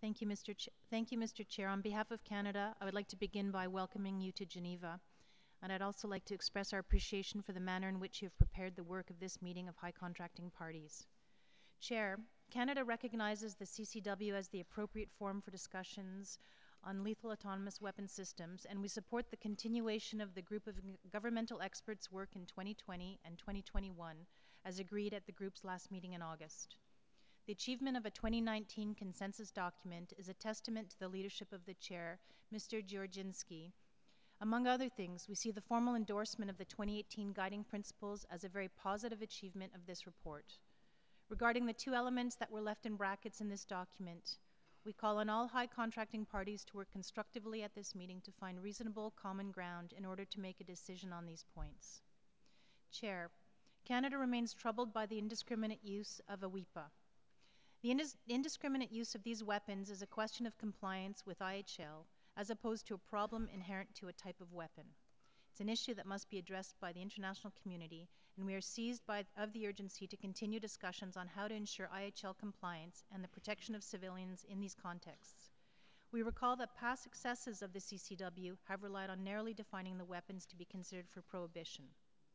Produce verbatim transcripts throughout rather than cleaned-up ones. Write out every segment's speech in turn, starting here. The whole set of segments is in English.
Thank you, Mister Ch Thank you, Mister Chair. On behalf of Canada, I would like to begin by welcoming you to Geneva, and I'd also like to express our appreciation for the manner in which you have prepared the work of this meeting of high contracting parties. Chair, Canada recognizes the C C W as the appropriate forum for discussions on lethal autonomous weapon systems, and we support the continuation of the group of governmental experts' work in twenty twenty and twenty twenty-one, as agreed at the group's last meeting in August. The achievement of a twenty nineteen consensus document is a testament to the leadership of the chair, Mister Georginski. Among other things, we see the formal endorsement of the twenty eighteen guiding principles as a very positive achievement of this report. Regarding the two elements that were left in brackets in this document, we call on all high contracting parties to work constructively at this meeting to find reasonable common ground in order to make a decision on these points. Chair, Canada remains troubled by the indiscriminate use of a WIPA. The indis indiscriminate use of these weapons is a question of compliance with I H L, as opposed to a problem inherent to a type of weapon. It's an issue that must be addressed by the international community, and we are seized by, of the urgency to continue discussions on how to ensure I H L compliance and the protection of civilians in these contexts. We recall that past successes of the C C W have relied on narrowly defining the weapons to be considered for prohibition.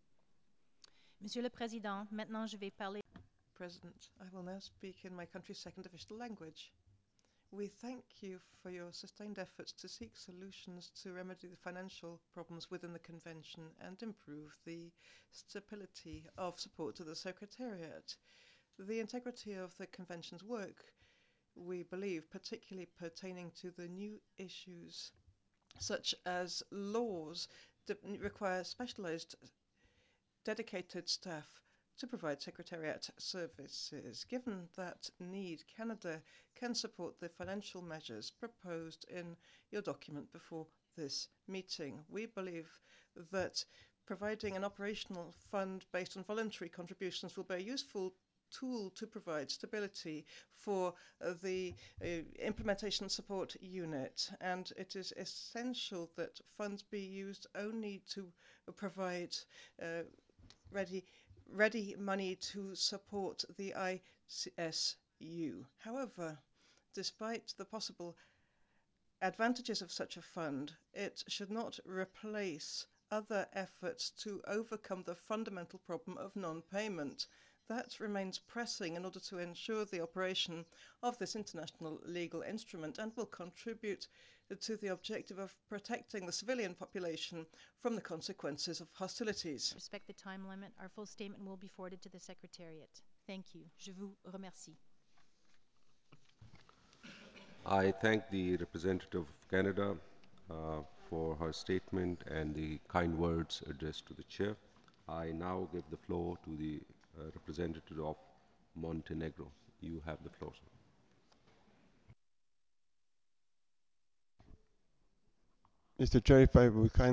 Monsieur le Président, maintenant je vais parler. President, I will now speak in my country's second official language. We thank you for your sustained efforts to seek solutions to remedy the financial problems within the Convention and improve the stability of support to the Secretariat. The integrity of the Convention's work, we believe, particularly pertaining to the new issues such as laws that require specialized, dedicated staff to provide Secretariat services. Given that need, Canada can support the financial measures proposed in your document before this meeting. We believe that providing an operational fund based on voluntary contributions will be a useful tool to provide stability for uh, the uh, implementation support unit, and it is essential that funds be used only to provide uh, ready ready money to support the I S U. However, despite the possible advantages of such a fund, it should not replace other efforts to overcome the fundamental problem of non-payment. That remains pressing in order to ensure the operation of this international legal instrument and will contribute to the objective of protecting the civilian population from the consequences of hostilities. Respect the time limit. Our full statement will be forwarded to the Secretariat. Thank you. Je vous remercie. I thank the representative of Canada uh, for her statement and the kind words addressed to the chair. I now give the floor to the uh, representative of Montenegro. You have the floor, sir. Mister Chair, if I would kindly